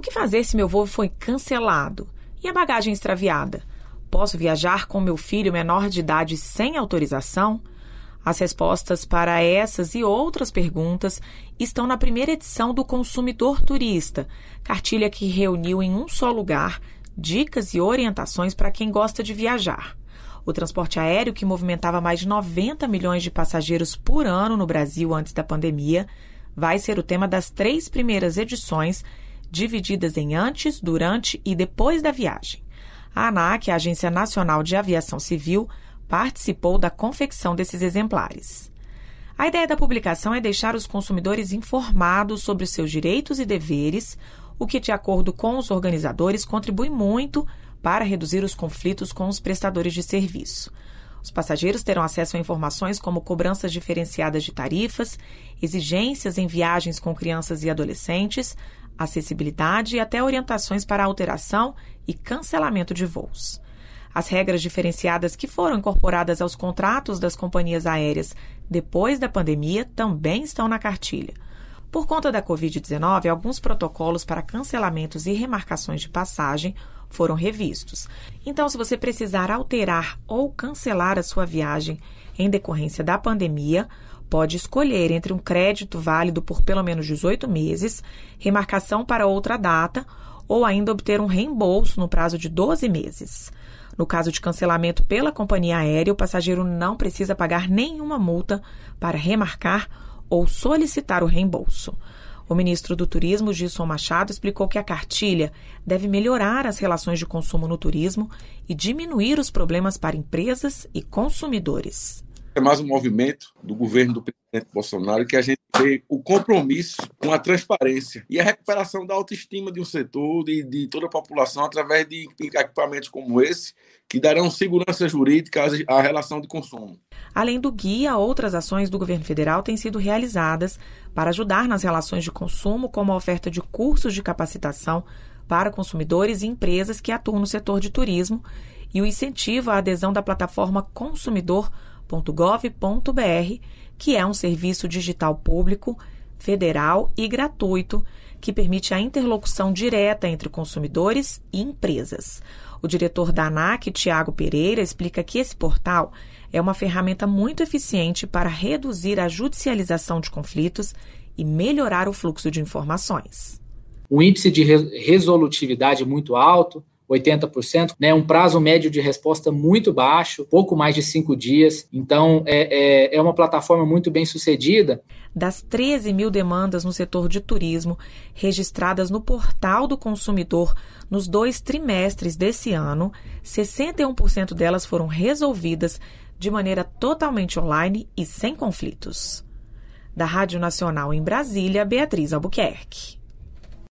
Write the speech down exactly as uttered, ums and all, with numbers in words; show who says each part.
Speaker 1: que fazer se meu voo foi cancelado? E a bagagem extraviada? Posso viajar com meu filho menor de idade sem autorização? As respostas para essas e outras perguntas estão na primeira edição do Consumidor Turista, cartilha que reuniu em um só lugar dicas e orientações para quem gosta de viajar. O transporte aéreo, que movimentava mais de noventa milhões de passageiros por ano no Brasil antes da pandemia, vai ser o tema das três primeiras edições, divididas em antes, durante e depois da viagem. A ANAC, a Agência Nacional de Aviação Civil, participou da confecção desses exemplares. A ideia da publicação é deixar os consumidores informados sobre os seus direitos e deveres, o que, de acordo com os organizadores, contribui muito para reduzir os conflitos com os prestadores de serviço. Os passageiros terão acesso a informações como cobranças diferenciadas de tarifas, exigências em viagens com crianças e adolescentes, acessibilidade e até orientações para alteração e cancelamento de voos. As regras diferenciadas que foram incorporadas aos contratos das companhias aéreas depois da pandemia também estão na cartilha. Por conta da covid dezenove, alguns protocolos para cancelamentos e remarcações de passagem foram revistos. Então, se você precisar alterar ou cancelar a sua viagem em decorrência da pandemia, pode escolher entre um crédito válido por pelo menos dezoito meses, remarcação para outra data ou ainda obter um reembolso no prazo de doze meses. No caso de cancelamento pela companhia aérea, o passageiro não precisa pagar nenhuma multa para remarcar ou solicitar o reembolso. O ministro do Turismo, Gilson Machado, explicou que a cartilha deve melhorar as relações de consumo no turismo e diminuir os problemas para empresas e consumidores.
Speaker 2: É mais um movimento do governo do presidente Bolsonaro que a gente vê o compromisso com a transparência e a recuperação da autoestima de um setor e de, de toda a população através de equipamentos como esse, que darão segurança jurídica à relação de consumo.
Speaker 1: Além do guia, outras ações do governo federal têm sido realizadas para ajudar nas relações de consumo, como a oferta de cursos de capacitação para consumidores e empresas que atuam no setor de turismo e o incentivo à adesão da plataforma consumidor ponto gov ponto br, que é um serviço digital público, federal e gratuito que permite a interlocução direta entre consumidores e empresas. O diretor da ANAC, Tiago Pereira, explica que esse portal é uma ferramenta muito eficiente para reduzir a judicialização de conflitos e melhorar o fluxo de informações.
Speaker 3: O índice de resolutividade muito alto, oitenta por cento, né, um prazo médio de resposta muito baixo, pouco mais de cinco dias. Então, é, é, é uma plataforma muito bem sucedida.
Speaker 1: Das treze mil demandas no setor de turismo registradas no portal do consumidor nos dois trimestres desse ano, sessenta e um por cento delas foram resolvidas de maneira totalmente online e sem conflitos. Da Rádio Nacional em Brasília, Beatriz Albuquerque.